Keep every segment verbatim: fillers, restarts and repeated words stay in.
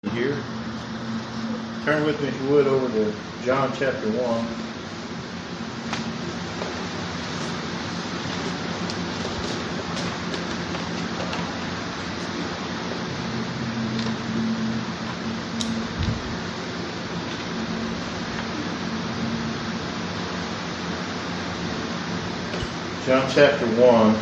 Here, turn with me if you would over to John chapter one. John chapter one.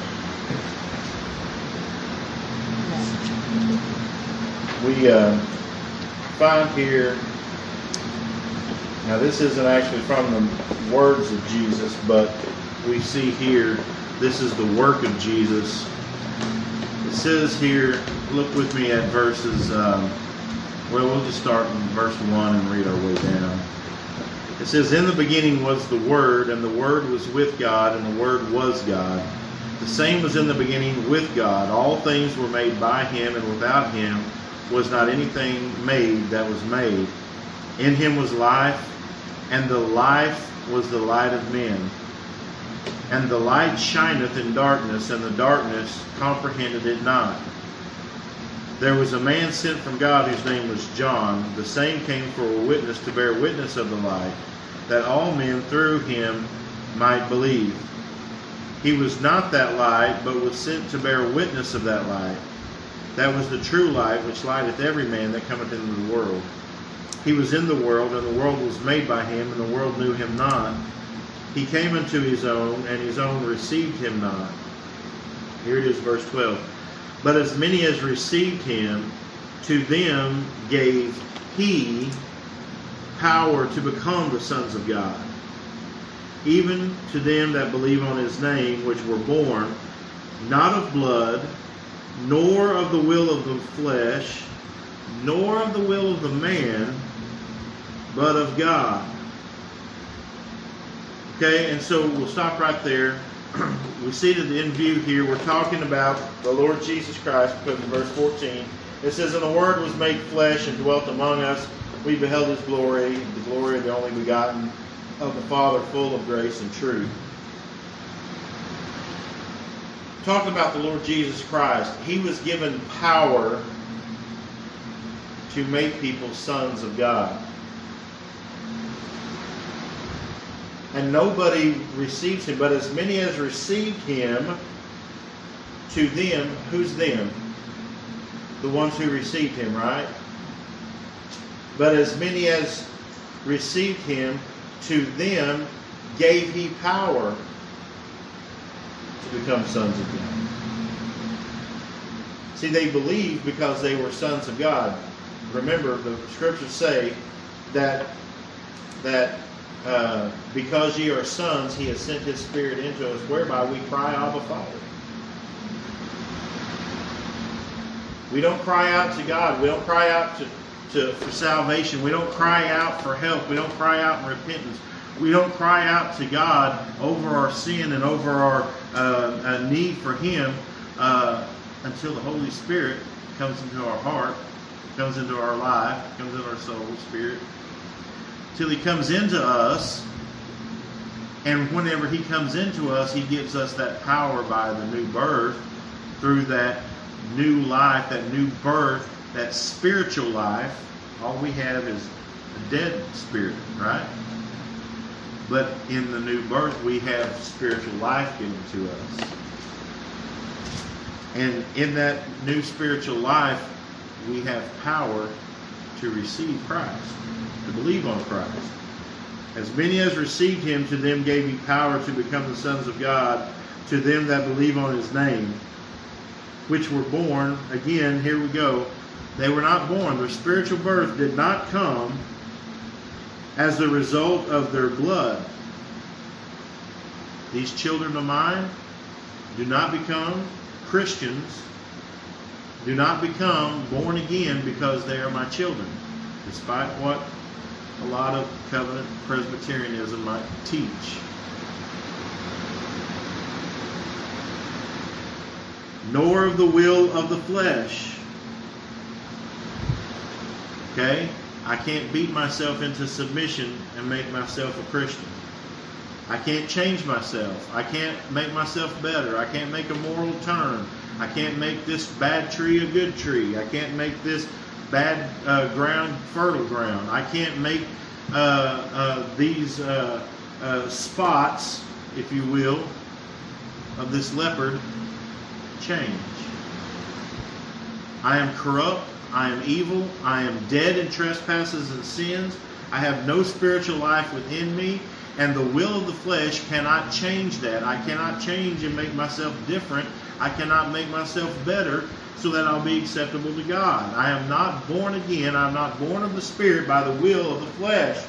We uh, find here, now this isn't actually from the words of Jesus, but we see here, this is the work of Jesus. It says here, look with me at verses, um, well, we'll just start in verse one and read our way down. It says, "In the beginning was the Word, and the Word was with God, and the Word was God. The same was in the beginning with God. All things were made by Him, and without Him was not anything made that was made. In Him was life, and the life was the light of men. And the light shineth in darkness, and the darkness comprehended it not. There was a man sent from God whose name was John. The same came for a witness to bear witness of the light, that all men through him might believe. He was not that light, but was sent to bear witness of that light. That was the true light, which lighteth every man that cometh into the world. He was in the world, and the world was made by him, and the world knew him not. He came unto his own, and his own received him not." Here it is, verse twelve. "But as many as received him, to them gave he power to become the sons of God, even to them that believe on his name, which were born, not of blood, nor of the will of the flesh, nor of the will of the man, but of God." Okay, and so we'll stop right there. We see that in view here, we're talking about the Lord Jesus Christ, because in verse fourteen, it says, "And the Word was made flesh and dwelt among us. We beheld His glory, the glory of the only begotten of the Father, full of grace and truth." Talking about the Lord Jesus Christ, He was given power to make people sons of God. And nobody receives Him, but as many as received Him, to them, who's them? The ones who received Him, right? "But as many as received Him, to them gave He power to become sons of God." See, they believed because they were sons of God. Remember, the scriptures say that that uh, because ye are sons, He has sent His Spirit into us, whereby we cry, "Abba, Father." We don't cry out to God. We don't cry out to, to for salvation. We don't cry out for help. We don't cry out in repentance. We don't cry out to God over our sin and over our uh, need for Him uh, until the Holy Spirit comes into our heart, comes into our life, comes into our soul, spirit. Till He comes into us, and whenever He comes into us, He gives us that power by the new birth, through that new life, that new birth, that spiritual life. All we have is a dead spirit, right? But in the new birth, we have spiritual life given to us. And in that new spiritual life, we have power to receive Christ, to believe on Christ. "As many as received Him, to them gave He power to become the sons of God, to them that believe on His name, which were born," again, here we go, they were not born. Their spiritual birth did not come as the result of their blood. These children of mine do not become Christians, do not become born again because they are my children, despite what a lot of covenant Presbyterianism might teach. "Nor of the will of the flesh." Okay? I can't beat myself into submission and make myself a Christian. I can't change myself. I can't make myself better. I can't make a moral turn. I can't make this bad tree a good tree. I can't make this bad uh, ground fertile ground. I can't make uh, uh, these uh, uh, spots, if you will, of this leopard change. I am corrupt. I am evil. I am dead in trespasses and sins. I have no spiritual life within me, and the will of the flesh cannot change that. I cannot change and make myself different. I cannot make myself better so that I'll be acceptable to God. I am not born again. I am not born of the Spirit by the will of the flesh,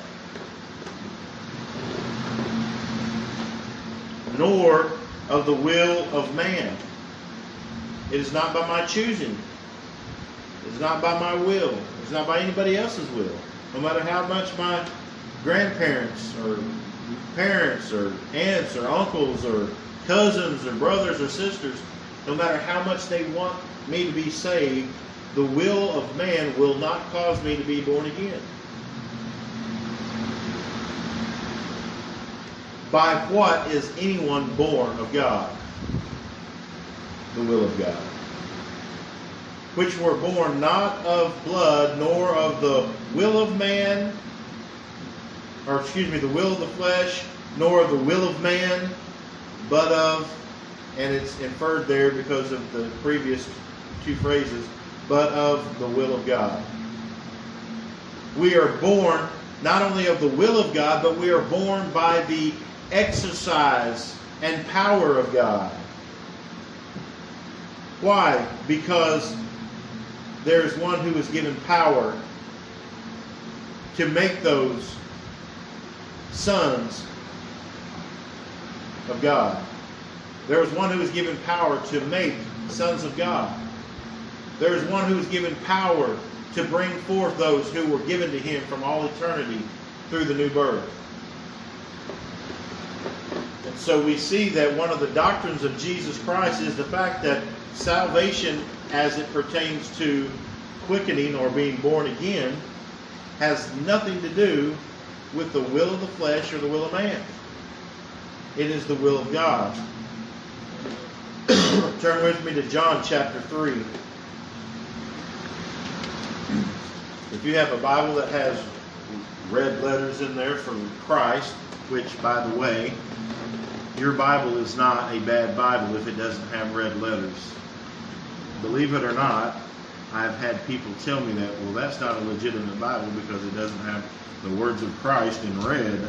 nor of the will of man. It is not by my choosing. It is not by my will. It is not by anybody else's will. No matter how much my grandparents or parents or aunts or uncles or cousins or brothers or sisters, no matter how much they want me to be saved, the will of man will not cause me to be born again. By what is anyone born of God? The will of God. Which were born not of blood, nor of the will of man, or excuse me, the will of the flesh, nor of the will of man, but of, and it's inferred there because of the previous two phrases, but of the will of God. We are born not only of the will of God, but we are born by the exercise and power of God. Why? Because there is one who is given power to make those sons of God. There is one who is given power to make sons of God. There is one who is given power to bring forth those who were given to him from all eternity through the new birth. And so we see that one of the doctrines of Jesus Christ is the fact that salvation, as it pertains to quickening or being born again, has nothing to do with the will of the flesh or the will of man. It is the will of God. Turn with me to John chapter three. If you have a Bible that has red letters in there for Christ, which, by the way, your Bible is not a bad Bible if it doesn't have red letters. Believe it or not, I've had people tell me that, well, that's not a legitimate Bible because it doesn't have the words of Christ in red.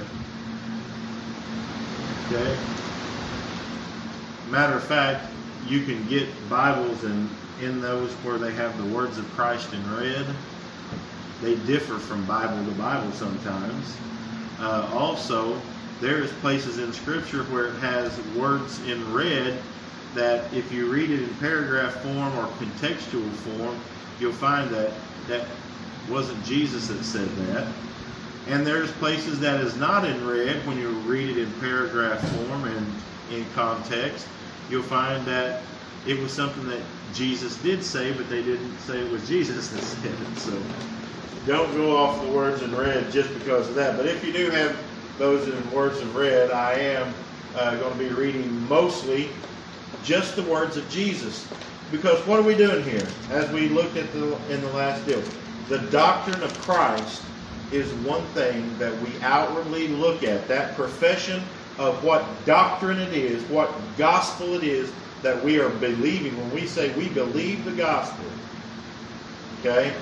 Okay? Matter of fact, you can get Bibles and in those where they have the words of Christ in red. They differ from Bible to Bible sometimes. Uh, also, there's places in Scripture where it has words in red that if you read it in paragraph form or contextual form, you'll find that that wasn't Jesus that said that. And there's places that is not in red when you read it in paragraph form and in context. You'll find that it was something that Jesus did say, but they didn't say it was Jesus that said it. So don't go off the words in red just because of that. But if you do have those in words in red, I am uh, going to be reading mostly just the words of Jesus. Because what are we doing here? As we looked at the, in the last deal, the doctrine of Christ is one thing that we outwardly look at. That profession of what doctrine it is, what gospel it is that we are believing. When we say we believe the gospel, okay,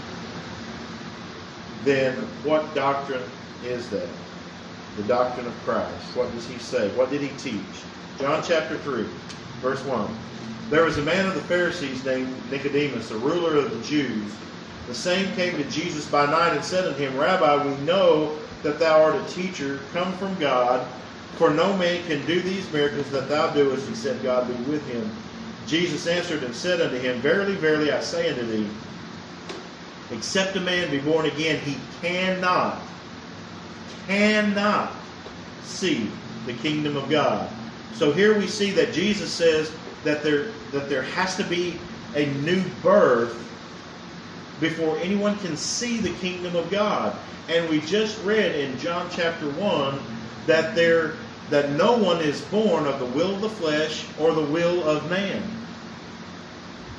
then what doctrine is that? The doctrine of Christ. What does he say? What did he teach? John chapter three, verse one. There was a man of the Pharisees named Nicodemus, a ruler of the Jews. The same came to Jesus by night and said unto him, Rabbi, we know that thou art a teacher come from God, for no man can do these miracles that thou doest, except God be with him. Jesus answered and said unto him, Verily, verily, I say unto thee, except a man be born again, he cannot, cannot see the kingdom of God. So here we see that Jesus says that there, that there has to be a new birth before anyone can see the kingdom of God. And we just read in John chapter one that there that no one is born of the will of the flesh or the will of man.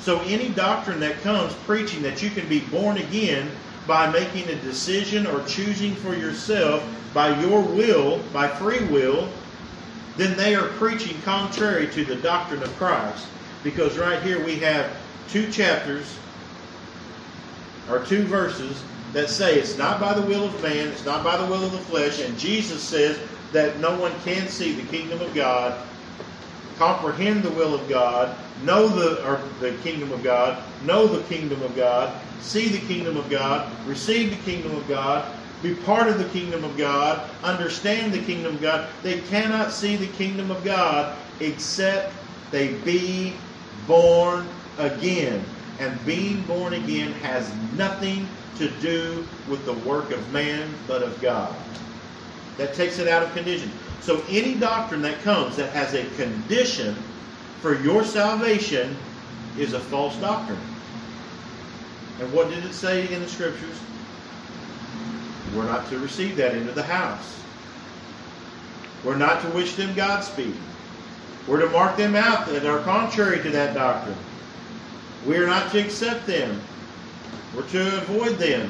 So any doctrine that comes preaching that you can be born again by making a decision or choosing for yourself by your will, by free will, then they are preaching contrary to the doctrine of Christ. Because right here we have two chapters, or two verses, that say it's not by the will of man, it's not by the will of the flesh, and Jesus says that no one can see the kingdom of God, comprehend the will of God, know the or the kingdom of God, know the kingdom of God, see the kingdom of God, receive the kingdom of God, be part of the kingdom of God, understand the kingdom of God. They cannot see the kingdom of God except they be born again. And being born again has nothing to do with the work of man, but of God. That takes it out of condition. So any doctrine that comes that has a condition for your salvation is a false doctrine. And what did it say in the Scriptures? We're not to receive that into the house. We're not to wish them Godspeed. We're to mark them out that are contrary to that doctrine. We're not to accept them. We're to avoid them.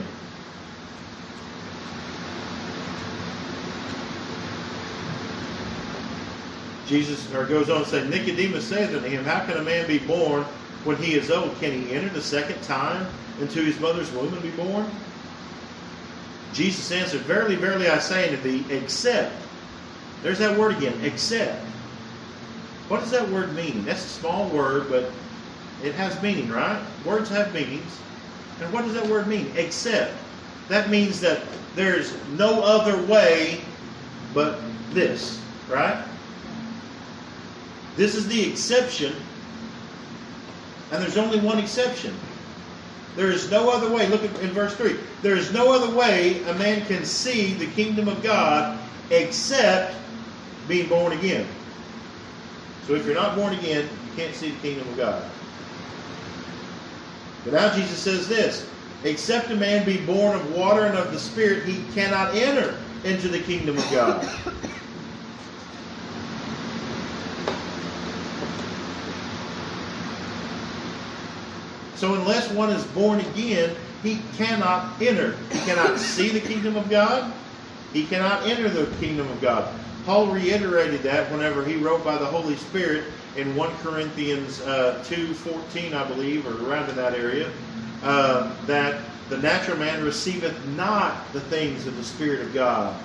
Jesus or goes on to say, Nicodemus said unto him, how can a man be born when he is old? Can he enter the second time into his mother's womb and be born? Jesus answered, verily, verily, I say unto thee, except. There's that word again, except. What does that word mean? That's a small word, but it has meaning, right? Words have meanings. And what does that word mean? Except. That means that there's no other way but this, right? This is the exception, and there's only one exception. There is no other way. Look at in verse three. There is no other way a man can see the kingdom of God except being born again. So if you're not born again, you can't see the kingdom of God. But now Jesus says this, except a man be born of water and of the Spirit, he cannot enter into the kingdom of God. So unless one is born again, he cannot enter. He cannot see the kingdom of God. He cannot enter the kingdom of God. Paul reiterated that whenever he wrote by the Holy Spirit in First Corinthians uh, two fourteen, I believe, or around in that area, uh, that the natural man receiveth not the things of the Spirit of God.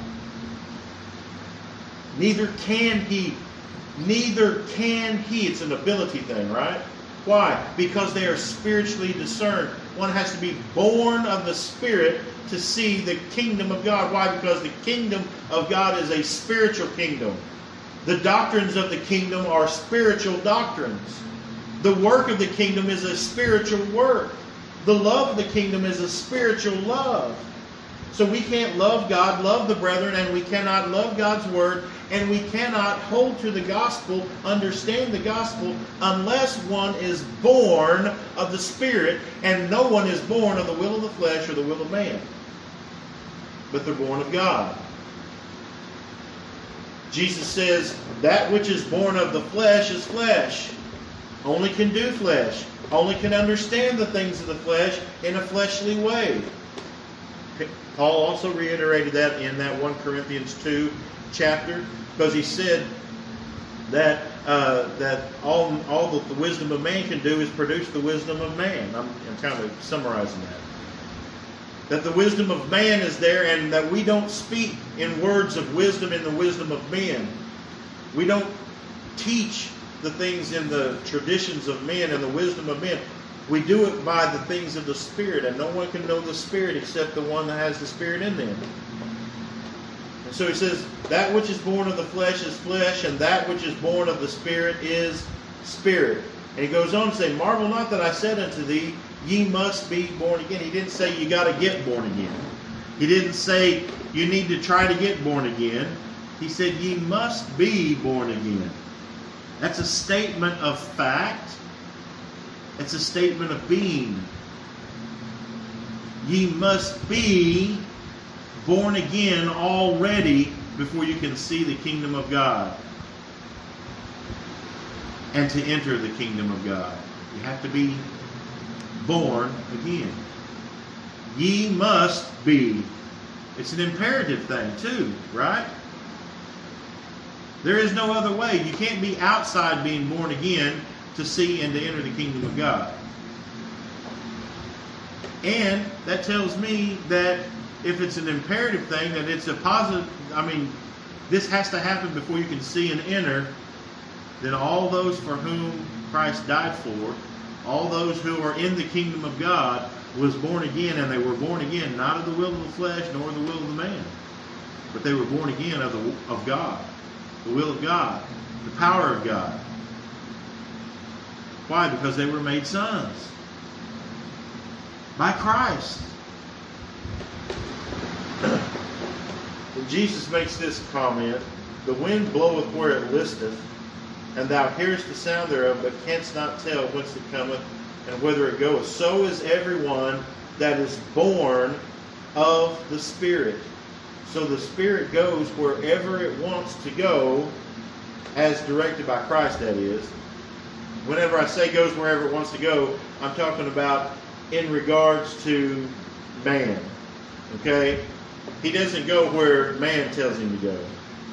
Neither can he. Neither can he. It's an ability thing, right? Why? Because they are spiritually discerned. One has to be born of the Spirit to see the kingdom of God. Why? Because the kingdom of God is a spiritual kingdom. The doctrines of the kingdom are spiritual doctrines. The work of the kingdom is a spiritual work. The love of the kingdom is a spiritual love. So we can't love God, love the brethren, and we cannot love God's word, and we cannot hold to the gospel, understand the gospel, unless one is born of the Spirit, and no one is born of the will of the flesh or the will of man. But they're born of God. Jesus says, that which is born of the flesh is flesh. Only can do flesh. Only can understand the things of the flesh in a fleshly way. Paul also reiterated that in that First Corinthians two chapter, because he said that uh, that all all that the wisdom of man can do is produce the wisdom of man. I'm, I'm kind of summarizing that. That the wisdom of man is there, and that we don't speak in words of wisdom in the wisdom of men. We don't teach the things in the traditions of men and the wisdom of men. We do it by the things of the Spirit, and no one can know the Spirit except the one that has the Spirit in them. And so he says, that which is born of the flesh is flesh, and that which is born of the Spirit is spirit. And he goes on to say, marvel not that I said unto thee, ye must be born again. He didn't say you got to get born again. He didn't say you need to try to get born again. He said ye must be born again. That's a statement of fact. It's a statement of being. Ye must be born again already before you can see the kingdom of God and to enter the kingdom of God. You have to be born again. Ye must be. It's an imperative thing too, right? There is no other way. You can't be outside being born again to see and to enter the kingdom of God. And that tells me that if it's an imperative thing, that it's a positive, I mean, this has to happen before you can see and enter, then all those for whom Christ died for, all those who are in the kingdom of God, was born again, and they were born again not of the will of the flesh nor the will of the man, but they were born again of the of God, the will of God, the power of God. Why? Because they were made sons by Christ. And Jesus makes this comment: the wind bloweth where it listeth, and thou hearest the sound thereof, but canst not tell whence it cometh and whither it goeth. So is everyone that is born of the Spirit. So the Spirit goes wherever it wants to go, as directed by Christ, that is. Whenever I say goes wherever it wants to go, I'm talking about in regards to man. Okay? He doesn't go where man tells him to go.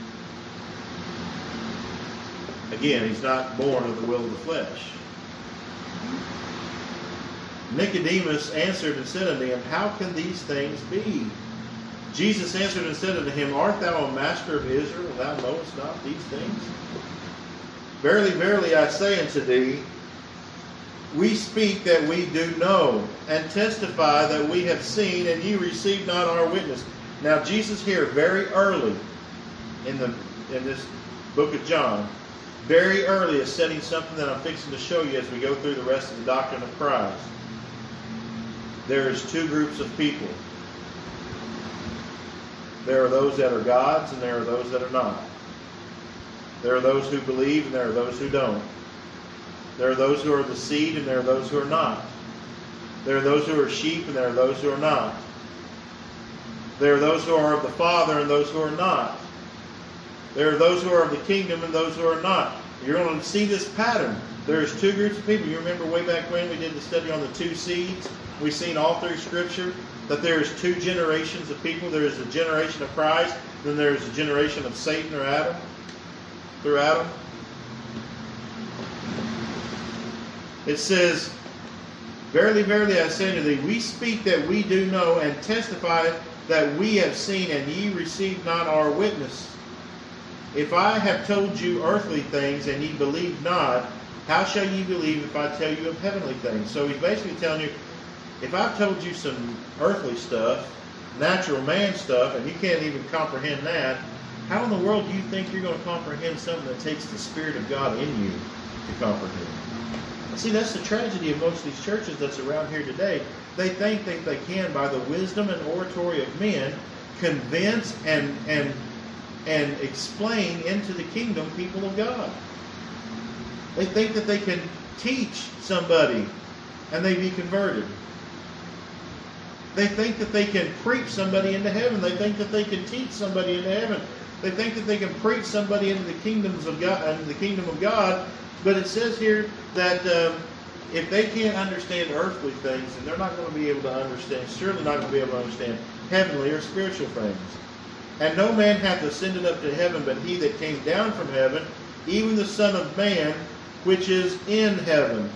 Again, he's not born of the will of the flesh. Nicodemus answered and said unto him, How can these things be? Jesus answered and said unto him, Art thou a master of Israel, and thou knowest not these things? Verily, verily, I say unto thee, we speak that we do know, and testify that we have seen, and ye receive not our witness. Now, Jesus here, very early in the in this book of John, very early is setting something that I'm fixing to show you as we go through the rest of the doctrine of Christ. There's two groups of people. There are those that are God's, and there are those that are not. There are those who believe, and there are those who don't. There are those who are the seed, and there are those who are not. There are those who are sheep, and there are those who are not. There are those who are of the Father, and those who are not. There are those who are of the kingdom, and those who are not. You're going to see this pattern. There's two groups of people. You remember way back when we did the study on the two seeds? We've seen all through Scripture that there's two generations of people. There's a generation of Christ, then there's a generation of Satan or Adam, through Adam. It says, Verily, verily, I say unto thee, we speak that we do know, and testify that we have seen, and ye receive not our witness. If I have told you earthly things, and ye believe not, how shall ye believe if I tell you of heavenly things? So he's basically telling you, if I've told you some earthly stuff, natural man stuff, and you can't even comprehend that, how in the world do you think you're going to comprehend something that takes the Spirit of God in you to comprehend? See, that's the tragedy of most of these churches that's around here today. They think that they can, by the wisdom and oratory of men, convince and and and explain into the kingdom people of God. They think that they can teach somebody and they be converted. They think that they can preach somebody into heaven. They think that they can teach somebody into heaven. They think that they can preach somebody into the kingdoms of God, into the kingdom of God. But it says here that um, if they can't understand earthly things, then they're not going to be able to understand, surely not going to be able to understand heavenly or spiritual things. And no man hath ascended up to heaven, but he that came down from heaven, even the Son of Man, which is in heaven.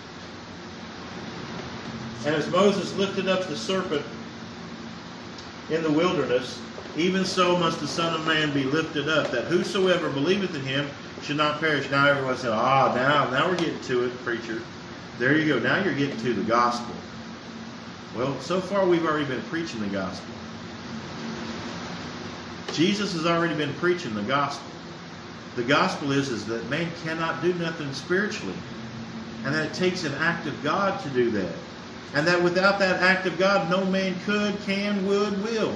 And as Moses lifted up the serpent in the wilderness, even so must the Son of Man be lifted up, that whosoever believeth in him should not perish. Now everyone said, ah, now, now we're getting to it, preacher. There you go. Now you're getting to the gospel. Well, so far we've already been preaching the gospel. Jesus has already been preaching the gospel. The gospel is, is that man cannot do nothing spiritually. And that it takes an act of God to do that. And that without that act of God, no man could, can, would, will.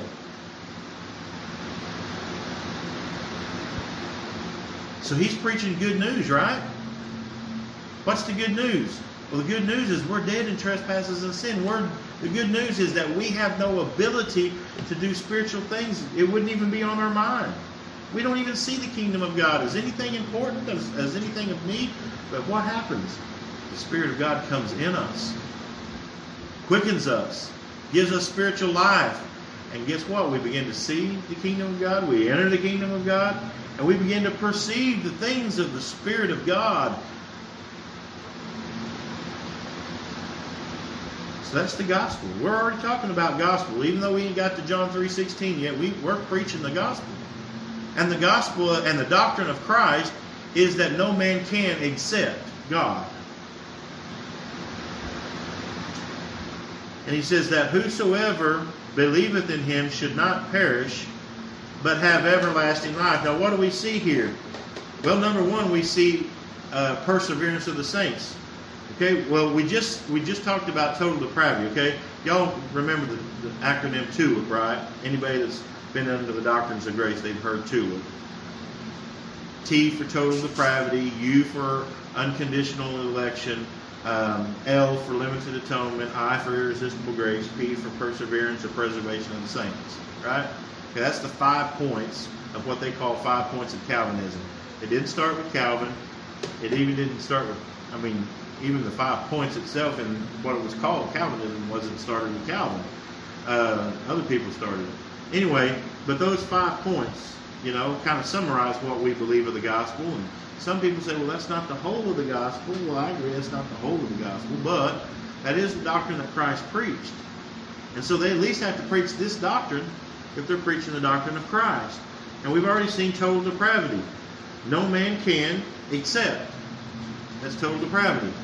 So he's preaching good news, right? What's the good news? Well, the good news is we're dead in trespasses and sin. We're, the good news is that we have no ability to do spiritual things. It wouldn't even be on our mind. We don't even see the kingdom of God as anything important, as, as anything of need. But what happens? The Spirit of God comes in us, quickens us, gives us spiritual life. And guess what? We begin to see the kingdom of God. We enter the kingdom of God. And we begin to perceive the things of the Spirit of God. So that's the gospel. We're already talking about gospel. Even though we ain't got to John three sixteen yet, we, we're preaching the gospel. And the gospel and the doctrine of Christ is that no man can except God. And he says that whosoever believeth in him should not perish, but have everlasting life. Now what do we see here? Well, number one, we see uh, perseverance of the saints. Okay, well, we just we just talked about total depravity, okay? Y'all remember the, the acronym TULIP, right? Anybody that's been under the doctrines of grace, they've heard TULIP. T for total depravity, U for unconditional election, um, L for limited atonement, I for irresistible grace, P for perseverance or preservation of the saints, right? Okay, that's the five points of what they call five points of Calvinism. It didn't start with Calvin. It even didn't start with, I mean, even the five points itself and what it was called Calvinism wasn't started with Calvin. Uh, other people started it. Anyway, but those five points, you know, kind of summarize what we believe of the gospel. And some people say, well, that's not the whole of the gospel. Well, I agree, that's not the whole of the gospel, but that is the doctrine that Christ preached. And so they at least have to preach this doctrine if they're preaching the doctrine of Christ. And we've already seen total depravity. No man can except. That's total depravity.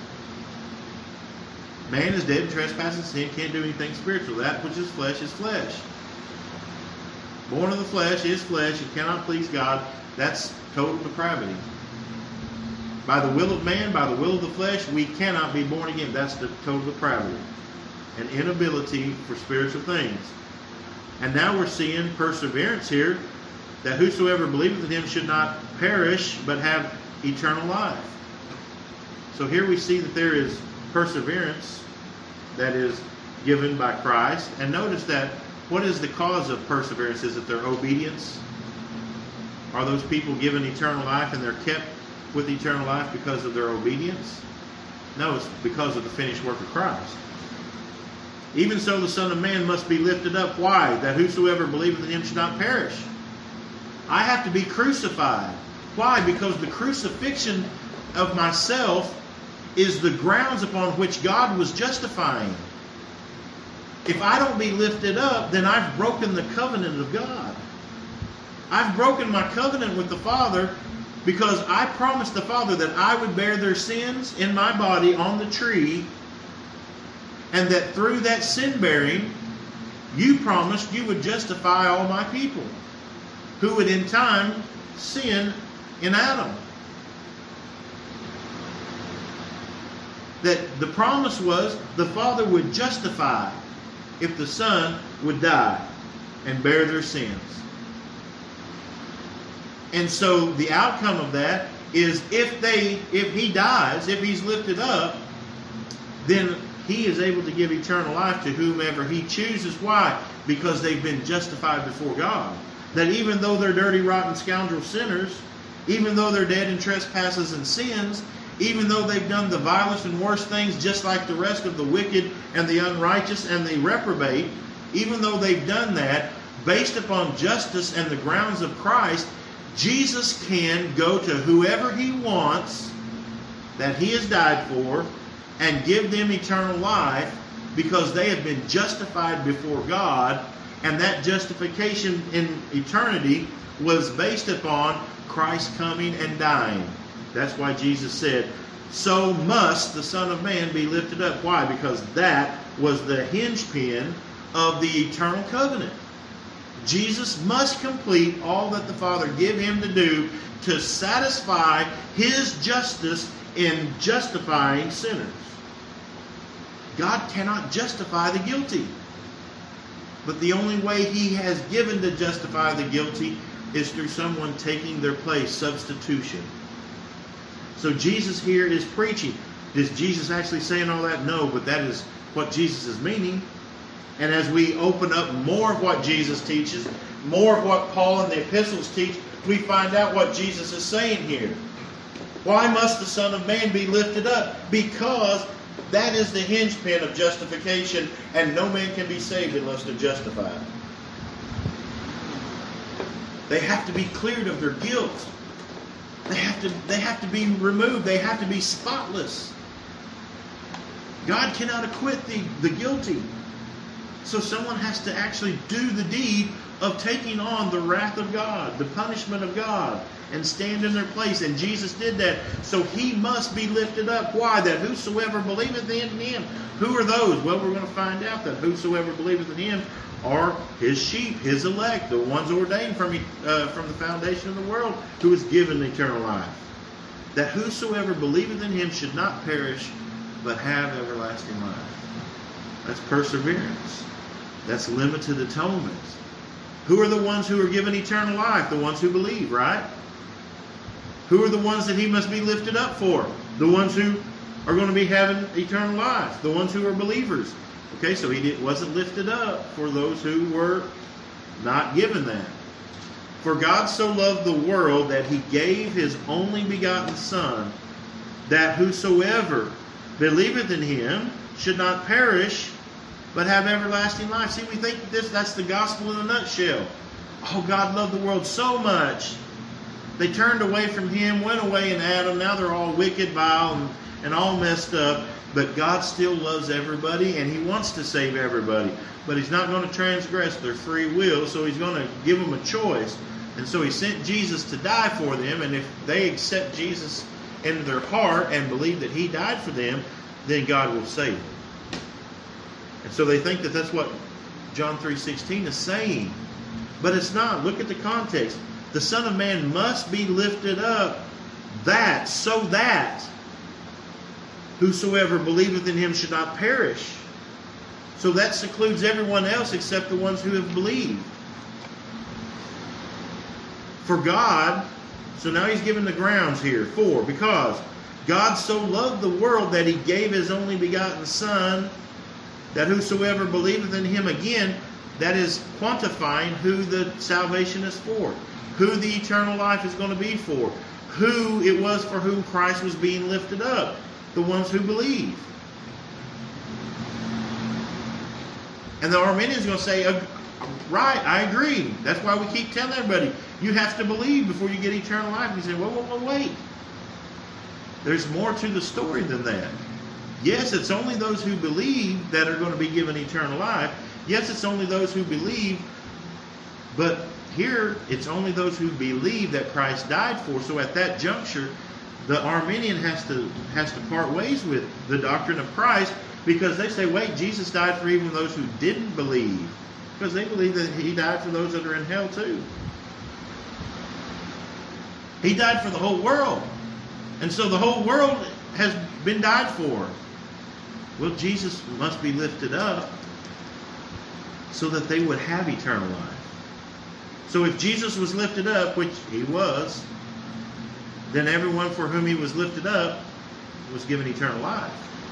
Man is dead in trespass and sin, can't do anything spiritual. That which is flesh is flesh. Born of the flesh is flesh. It cannot please God. That's total depravity. By the will of man, by the will of the flesh, we cannot be born again. That's the total depravity. An inability for spiritual things. And now we're seeing perseverance here, that whosoever believeth in him should not perish, but have eternal life. So here we see that there is perseverance that is given by Christ. And notice that what is the cause of perseverance? Is it their obedience? Are those people given eternal life and they're kept with eternal life because of their obedience? No, it's because of the finished work of Christ. Even so the Son of Man must be lifted up. Why? That whosoever believeth in him should not perish. I have to be crucified. Why? Because the crucifixion of myself is the grounds upon which God was justifying. If I don't be lifted up, then I've broken the covenant of God. I've broken my covenant with the Father because I promised the Father that I would bear their sins in my body on the tree, and that through that sin bearing, you promised you would justify all my people, who would in time sin in Adam. That the promise was the Father would justify if the Son would die and bear their sins. And so the outcome of that is if they, if he dies, if he's lifted up, then he is able to give eternal life to whomever he chooses. Why? Because they've been justified before God. That even though they're dirty, rotten, scoundrel sinners, even though they're dead in trespasses and sins, even though they've done the vilest and worst things just like the rest of the wicked and the unrighteous and the reprobate, even though they've done that, based upon justice and the grounds of Christ, Jesus can go to whoever he wants that he has died for and give them eternal life because they have been justified before God, and that justification in eternity was based upon Christ coming and dying. That's why Jesus said, so must the Son of Man be lifted up. Why? Because that was the hinge pin of the eternal covenant. Jesus must complete all that the Father give him to do to satisfy his justice in justifying sinners. God cannot justify the guilty. But the only way he has given to justify the guilty is through someone taking their place, substitution. So Jesus here is preaching. Is Jesus actually saying all that? No, but that is what Jesus is meaning. And as we open up more of what Jesus teaches, more of what Paul and the epistles teach, we find out what Jesus is saying here. Why must the Son of Man be lifted up? Because that is the hinge pin of justification, and no man can be saved unless they're justified. They have to be cleared of their guilt. They have to, they have to be removed. They have to be spotless. God cannot acquit the, the guilty. So someone has to actually do the deed of taking on the wrath of God, the punishment of God, and stand in their place. And Jesus did that. So he must be lifted up. Why? That whosoever believeth in him. Who are those? Well, we're going to find out that whosoever believeth in him are his sheep, his elect, the ones ordained from, uh, from the foundation of the world, who is given eternal life. That whosoever believeth in him should not perish, but have everlasting life. That's perseverance. That's limited atonement. Who are the ones who are given eternal life? The ones who believe, right? Who are the ones that he must be lifted up for? The ones who are going to be having eternal life. The ones who are believers. Okay, so he did, wasn't lifted up for those who were not given that. For God so loved the world that he gave his only begotten Son, that whosoever believeth in him should not perish, but have everlasting life. See, we think this that's the gospel in a nutshell. Oh, God loved the world so much. They turned away from him, went away in Adam. Now they're all wicked, vile, and, and all messed up. But God still loves everybody, and he wants to save everybody. But he's not going to transgress their free will, so he's going to give them a choice. And so he sent Jesus to die for them, and if they accept Jesus into their heart and believe that he died for them, then God will save them. And so they think that that's what John three sixteen is saying. But it's not. Look at the context. The Son of Man must be lifted up, that, so that whosoever believeth in him should not perish. So that secludes everyone else except the ones who have believed. For God, so now he's given the grounds here. For, because God so loved the world that he gave his only begotten Son, that whosoever believeth in him, again, that is quantifying who the salvation is for, who the eternal life is going to be for, who it was for whom Christ was being lifted up, the ones who believe. And the Arminians are going to say, right, I agree. That's why we keep telling everybody, you have to believe before you get eternal life. And you say, whoa, whoa, whoa, wait. There's more to the story than that. Yes, it's only those who believe that are going to be given eternal life. Yes, it's only those who believe. But here, it's only those who believe that Christ died for. So at that juncture, the Arminian has to has to part ways with the doctrine of Christ, because they say, wait, Jesus died for even those who didn't believe. Because they believe that he died for those that are in hell too. He died for the whole world. And so the whole world has been died for. Well, Jesus must be lifted up so that they would have eternal life. So if Jesus was lifted up, which he was, then everyone for whom he was lifted up was given eternal life.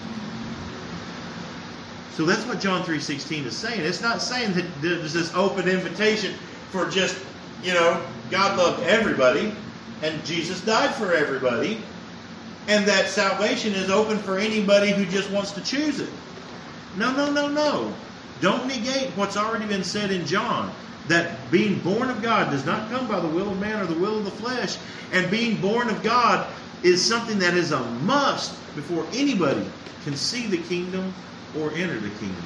So that's what John three sixteen is saying. It's not saying that there's this open invitation for just, you know, God loved everybody and Jesus died for everybody, and that salvation is open for anybody who just wants to choose it. No, no, no, no. Don't negate what's already been said in John, that being born of God does not come by the will of man or the will of the flesh. And being born of God is something that is a must before anybody can see the kingdom or enter the kingdom.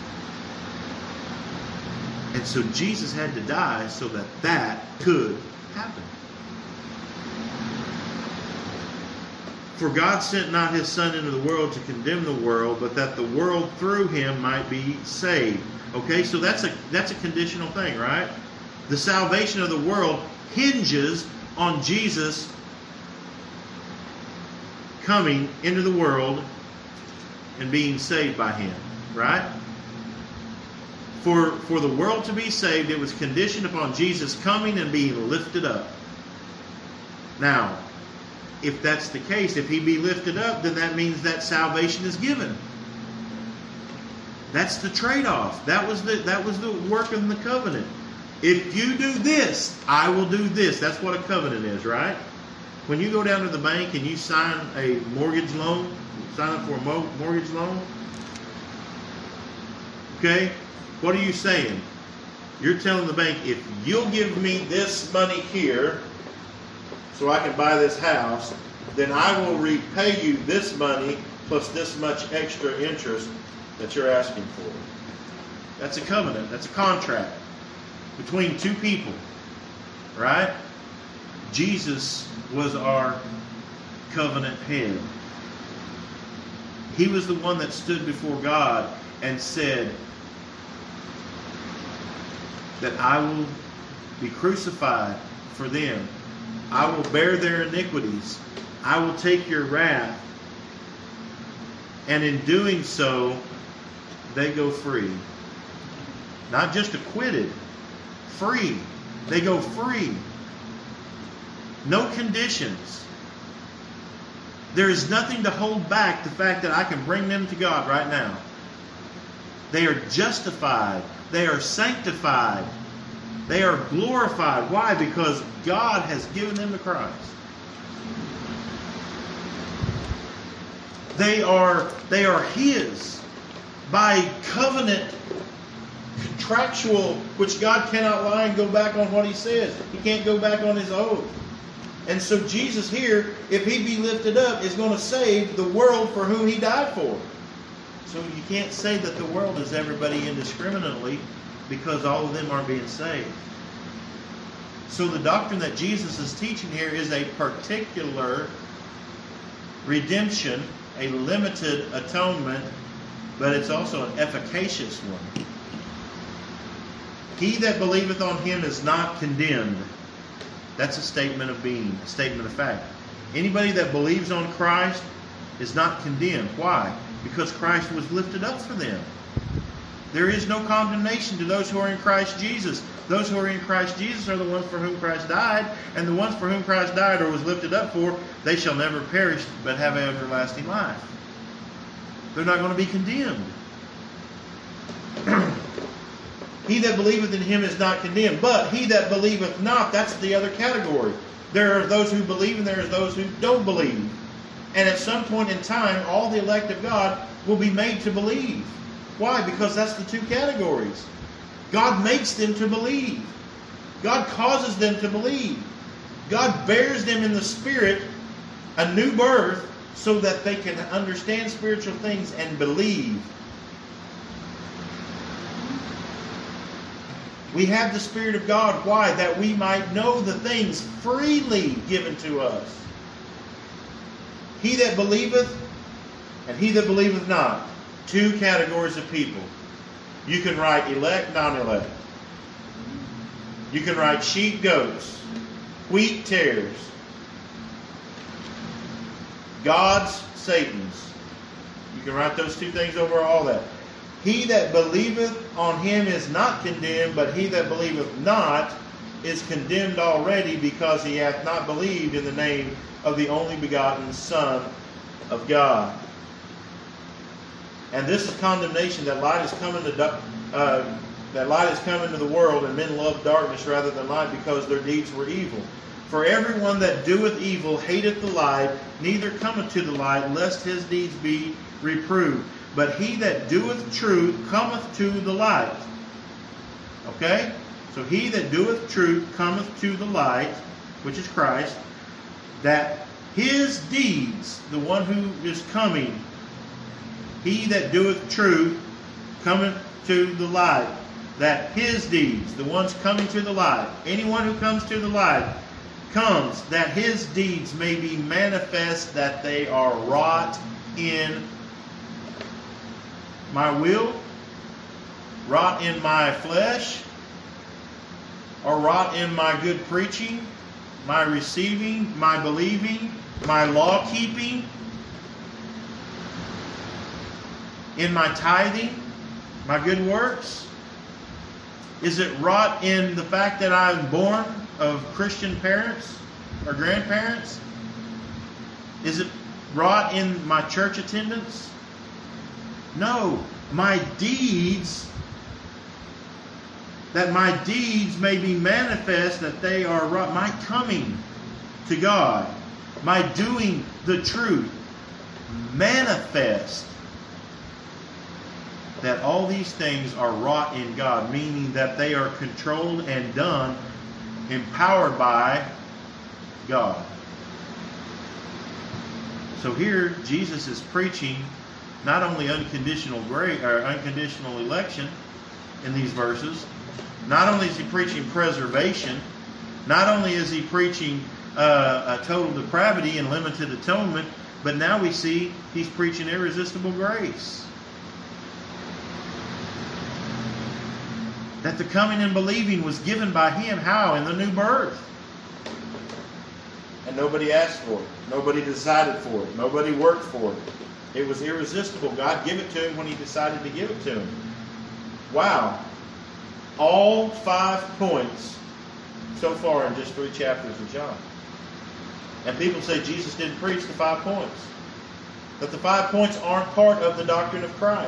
And so Jesus had to die so that that could happen. For God sent not his Son into the world to condemn the world, but that the world through him might be saved. Okay, so that's a that's a conditional thing, right? The salvation of the world hinges on Jesus coming into the world and being saved by him, right? For, for the world to be saved, it was conditioned upon Jesus coming and being lifted up. Now, if that's the case, if he be lifted up, then that means that salvation is given. That's the trade-off. That was the that was the work of the covenant. If you do this, I will do this. That's what a covenant is, right? When you go down to the bank and you sign a mortgage loan, sign up for a mo- mortgage loan, okay, what are you saying? You're telling the bank, if you'll give me this money here so I can buy this house, then I will repay you this money plus this much extra interest that you're asking for. That's a covenant. That's a contract between two people, right? Jesus was our covenant head. He was the one that stood before God and said that I will be crucified for them. I will bear their iniquities. I will take your wrath. And in doing so, they go free. Not just acquitted, free. They go free. No conditions. There is nothing to hold back the fact that I can bring them to God right now. They are justified. They are sanctified. They are glorified. Why? Because God has given them to Christ. They are, they are His by covenant, contractual, which God cannot lie and go back on what He says. He can't go back on His oath. And so Jesus here, if He be lifted up, is going to save the world for whom He died for. So you can't say that the world is everybody indiscriminately, because all of them are being saved. So the doctrine that Jesus is teaching here is a particular redemption, a limited atonement, but it's also an efficacious one. He that believeth on Him is not condemned. That's a statement of being, a statement of fact. Anybody that believes on Christ is not condemned. Why? Because Christ was lifted up for them. There is no condemnation to those who are in Christ Jesus. Those who are in Christ Jesus are the ones for whom Christ died, and the ones for whom Christ died or was lifted up for, they shall never perish but have everlasting life. They're not going to be condemned. He that believeth in Him is not condemned, but he that believeth not, that's the other category. There are those who believe and there are those who don't believe. And at some point in time, all the elect of God will be made to believe. Why? Because that's the two categories. God makes them to believe. God causes them to believe. God bears them in the Spirit a new birth so that they can understand spiritual things and believe. We have the Spirit of God. Why? That we might know the things freely given to us. He that believeth and he that believeth not. Two categories of people. You can write elect, non-elect. You can write sheep, goats, wheat, tares, God's, Satan's. You can write those two things over all that. He that believeth on Him is not condemned, but he that believeth not is condemned already, because he hath not believed in the name of the only begotten Son of God. And this is condemnation, that light is coming to uh, that light is come into the world, and men love darkness rather than light, because their deeds were evil. For everyone that doeth evil hateth the light, neither cometh to the light, lest his deeds be reproved. But he that doeth truth cometh to the light. Okay? So he that doeth truth cometh to the light, which is Christ, that his deeds, the one who is coming, he that doeth truth cometh to the light, that his deeds, the ones coming to the light, anyone who comes to the light, comes that his deeds may be manifest, that they are wrought in my will, wrought in my flesh, or wrought in my good preaching, my receiving, my believing, my law keeping, in my tithing, my good works? Is it wrought in the fact that I'm born of Christian parents or grandparents? Is it wrought in my church attendance? No. My deeds, that my deeds may be manifest, that they are wrought, my coming to God, my doing the truth, manifest that all these things are wrought in God, meaning that they are controlled and done, empowered by God. So here, Jesus is preaching not only unconditional grace or unconditional election in these verses, not only is he preaching preservation, not only is he preaching uh, a total depravity and limited atonement, but now we see he's preaching irresistible grace. That the coming and believing was given by him. How? In the new birth. And nobody asked for it. Nobody decided for it. Nobody worked for it. It was irresistible. God gave it to him when he decided to give it to him. Wow. All five points so far in just three chapters of John. And people say Jesus didn't preach the five points. That the five points aren't part of the doctrine of Christ.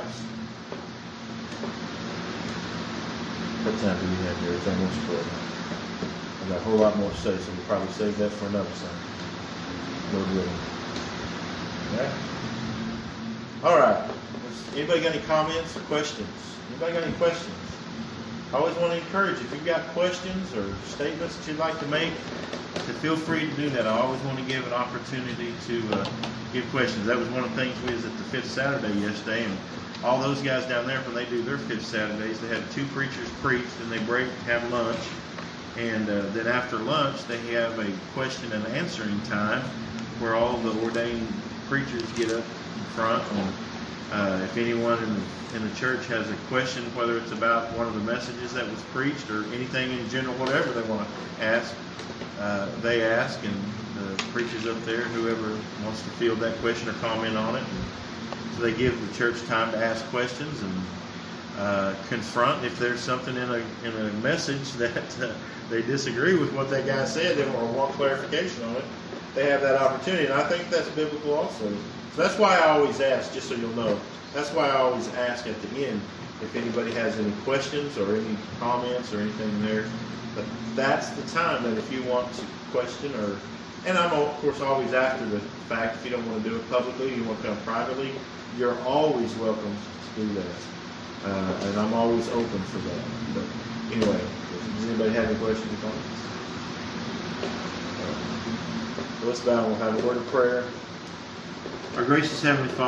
What time do you have here? It's almost twelve. I've got a whole lot more to say, so we'll probably save that for another Sunday. Lord willing. Okay? All right. Anybody got any comments or questions? Anybody got any questions? I always want to encourage you. If you've got questions or statements that you'd like to make, to feel free to do that. I always want to give an opportunity to uh, give questions. That was one of the things we was at the fifth Saturday yesterday, and all those guys down there, when they do their fifth Saturdays, they have two preachers preach, and they break, have lunch, and uh, then after lunch they have a question and answering time where all the ordained preachers get up in front, and uh, if anyone in the, in the church has a question, whether it's about one of the messages that was preached or anything in general, whatever they want to ask, uh, they ask, and the preachers up there, whoever wants to field that question or comment on it. So they give the church time to ask questions and uh, confront if there's something in a in a message that uh, they disagree with what that guy said or want clarification on it. They have that opportunity, and I think that's biblical also. So that's why I always ask, just so you'll know, that's why I always ask at the end if anybody has any questions or any comments or anything there. But that's the time that if you want to question or, and I'm of course always after the fact, if you don't want to do it publicly, you want to come privately, you're always welcome to do that. Uh, and I'm always open for that. But anyway, does anybody have any questions or comments? Uh, let's bow and we'll have a word of prayer. Our gracious Heavenly Father,